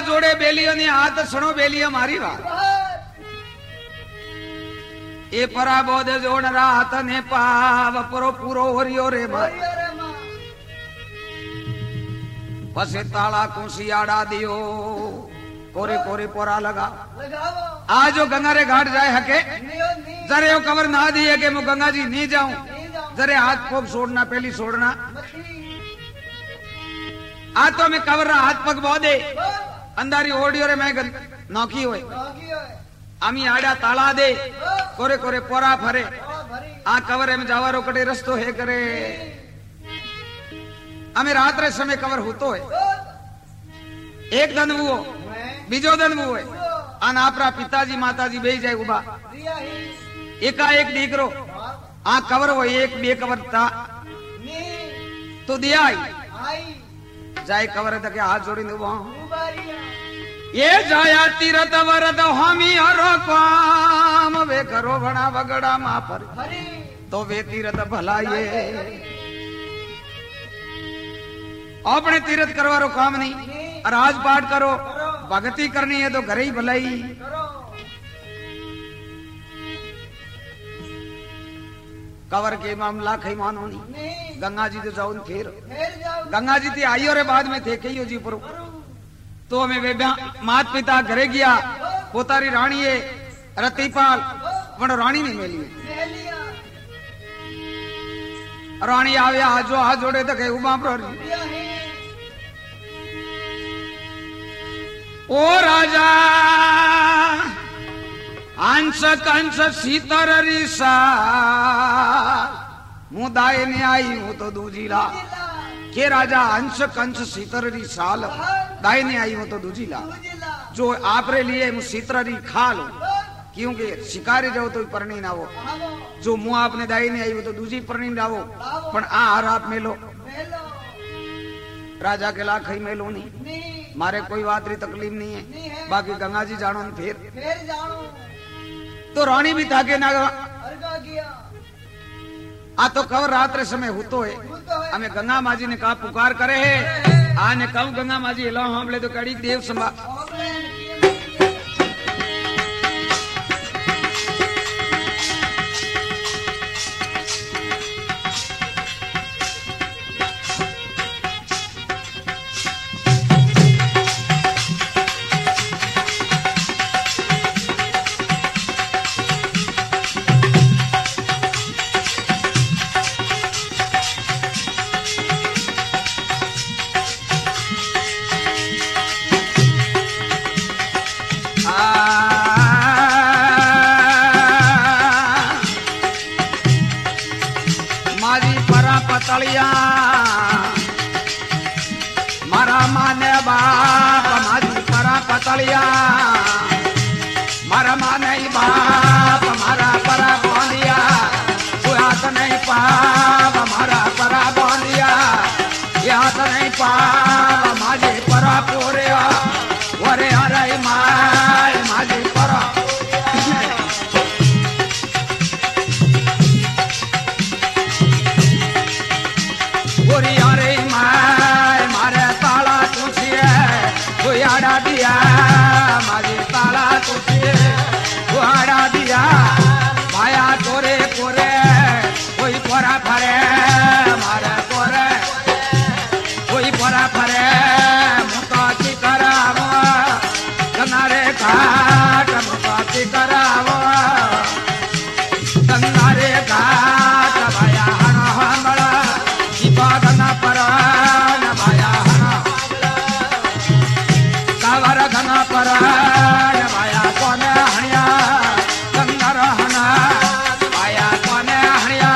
जोड़े बेलियों ने हाथ सुनो बेलियो मारी बात ए परा बोध जोड़ रात ने पाव परो पूरो होरियो रे मां पसे ताला कुसियाड़ा दियो कोरे कोरे पोरा लगा आज जो गंगा रे घाट जाए हके जरे यो कवर ना दिए के मैं गंगा जी नहीं जाऊं जरे हाथ पग छोड़ना पहली छोड़ना आ तो मैं कवर रहा हाथ पग बो दे अंधारी ओडियो रे मैं नौकी होए आमी आड़ा ताला दे कोरे कोरे पोरा फरे आ कवर में जावारो कटे रस्तो है करे हमें रात रे समय कवर होतो है एक दिन वो बीजो दिन वो है आन आपरा पिताजी माताजी बेही जाए उबा एकाएक दीकरो आ कवर वो एक बे कवर था तो दिया आई जाए कवर तक हाथ जोड़ी ये जाया तीरथ वरद हामी हरो काम वे करो बड़ा बगड़ा मा पर तो वे तीरथ भला ये अपने तीरथ करवारो काम नहीं राज पाठ करो भगती करनी है तो घर ही भलाई कवर के मामला खई मानो नहीं गंगा जी तो जाओ फिर गंगा जी थी आई और बाद में थे कही जी पर तो हमें वे मात पिता घरे गया पोतारी रानी है रतिपाल पण रानी नहीं मिली रानी आव्या जो हाथ जोड़े तो कहे उमा पर ओ राजा अंश कंस सीतर रिसा मुदाय ने आई हूं तो दूजी ला के राजा अंश कंस सीतर री साल दाय ने आई हूं तो दूजी ला जो आपरे लिए मु सीतरी खा लो क्योंकि शिकारी जाओ तो परणी ना हो जो मुंह आपने दाई ने आई हो तो दूसरी परणी ना हो पण आ हार आप मेलो राजा के लाख ही मेलो नहीं मारे कोई बात री तकलीफ नहीं है बाकी गंगा जी जानो फिर तो रानी भी थाके ना आ तो कवर रात रे समय होतो है हमें गंगा माजी ने कहा पुकार करे है आने कहूं गंगा माजी हिला हमले तो कड़ी देव संभा मारा माने बाप मारी परा पतलिया मारा माने बाप मारा परा बोलिया हाथ नहीं पाप मारा परा बोलिया हाथ नहीं पाप मारी परा पूरे वरे अरे माय मारी परा आड़ा दिया मारी ताला तुझे आड़ा दिया भाया कोरे कोरे कोई परा फरे मारे कोरे कोई परा फरे मुकाची कराव गंगारे घाट मुकाची कराव गंगारे घाट भाया हन हमला दीपा गंगा परा भाया घना पर भाया कोने हणिया गंगा रहना भाया कोने हणिया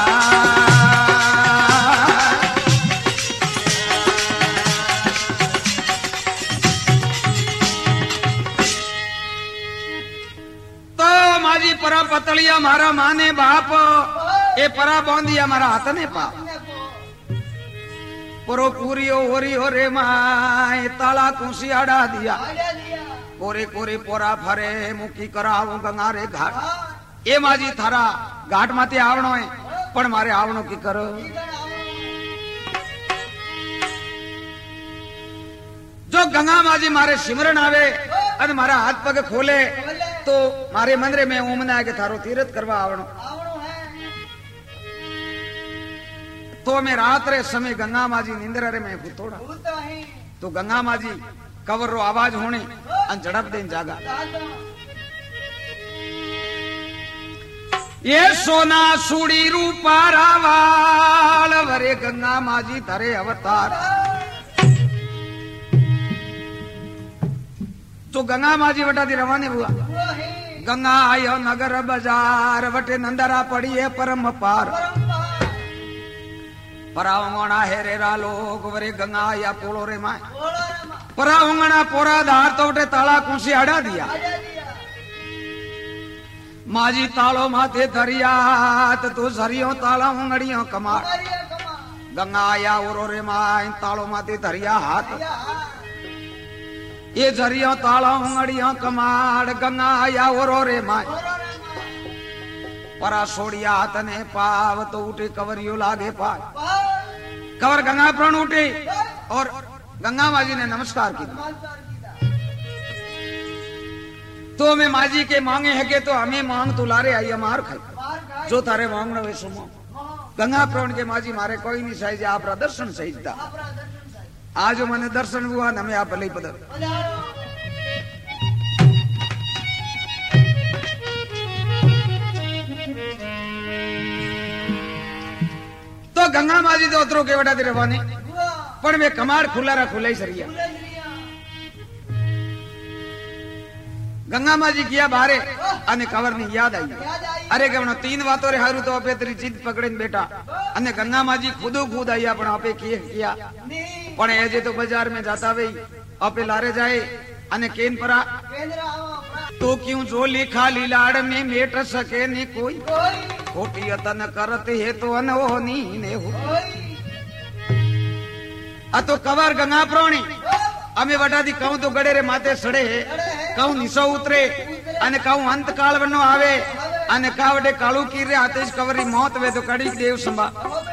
तो माजी परा पतलिया मारा माने बाप ए परा बौंदिया मारा हाथ ने पाप परो पूरी होरी हो रे माए ताला कुसी आड़ा दिया कोरे कोरे पोरा फरे मुकी कराव गंगा रे घाट ए माजी थारा घाट माते आवणो है पण मारे आवणो की करो। जो गंगा माजी मारे सिमरन आवे और मारा हाथ पग खोले तो मारे मंदिर में ओमना के थारो तीर्थ करवा आवणो तो मैं रात रे समय गंगा माजी निंद्रा रे में थोड़ा तो गंगा माजी कवर रो आवाज होने अन झड़प देन जागा ये सोना सूड़ी रूपा रावाल वरे गंगा माजी धरे अवतार तो गंगा माजी वटा दी रवाने हुआ गंगा आयो नगर बाजार वटे नंदरा पड़ी है परम पार परावंगणा हेरेरा लोग वरे गंगा आया पोलो रे माय परावंगणा पोरा धार तो वटे ताला कुंसी हड़ा दिया माजी तालो माथे धरियात तो सरियो ताला उंगड़ियों कमार गंगा आया ओरो रे माय तालो माथे धरिया हाथ ये झरियों ताला उंगड़ियों कमाड़ गंगा आया ओरो रे माय परा सोड़िया तने पाव तो उठे कवरियो लागे पाय कवर गंगा प्रण उठे और गंगा माजी ने नमस्कार किया तो मैं माजी के मांगे है के तो हमें मांग तो लारे आई मार खाई जो थारे मांगना वे सुमो गंगा प्रण के माजी मारे कोई नहीं सही आप दर्शन सही था आज मैंने दर्शन हुआ न मैं आप भले पदर तो गंगा माजी तो उतरो के वटा दे रवाने पण मैं कमाड़ खुला ही सरिया गंगा माजी किया बारे अने कवर ने याद आई अरे के 3 बातों रे हारू तो आपे तेरी जिद पकड़े बेटा अने गंगा माजी खुद आई पण आपे किया पण एजे तो बाजार में जाता वे आपे लारे जाए अने केन परा तो क्यों झोली खाली लाड़ में मेट सके ने कोई खोटी अतन करते है तो अनहोनी ने हो आ तो कवर गंगा प्रोणी अमे वटा दी कहूं तो गड़े रे माथे सड़े कहूं निसो उतरे अने कहूं अंत काल बनो आवे अने कावडे कालू की रे आतेज कवरी मौत वे तो कड़ी देव संभा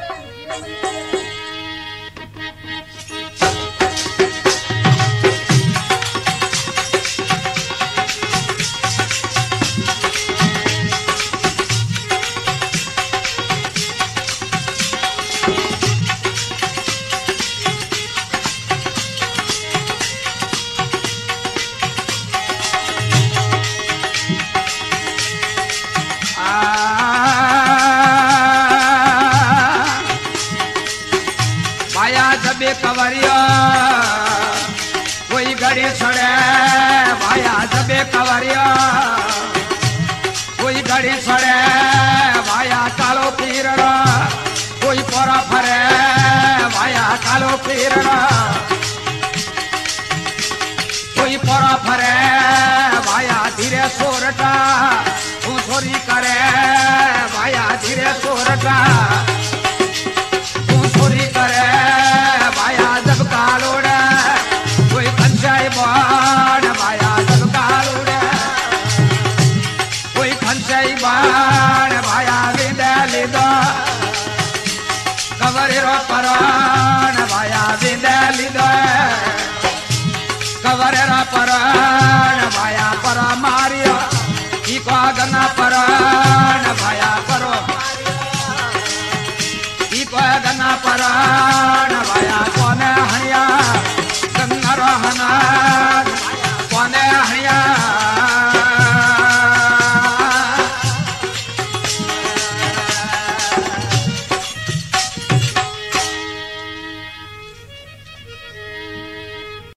कवरिया कोई घड़ी सड़े भाया जबे कवरिया कोई घड़ी सड़े भाया कालो पीरड़ा कोई पोरा फरे भाया कालो पीरड़ा कोई पोरा फरे भाया धीरे सोरटा तू छोरी करे भाया धीरे सोरटा तू छोरी करे कालोड़ा कोई खंचाई बाण भाया सब कालोड़ा कोई खंचाई बाण भाया विदे लिदो कवर रो पराण भाया विदे लिदो कवर रो पराण भाया पर मारियो इको गंगा पराण भाया करो इको गंगा पराण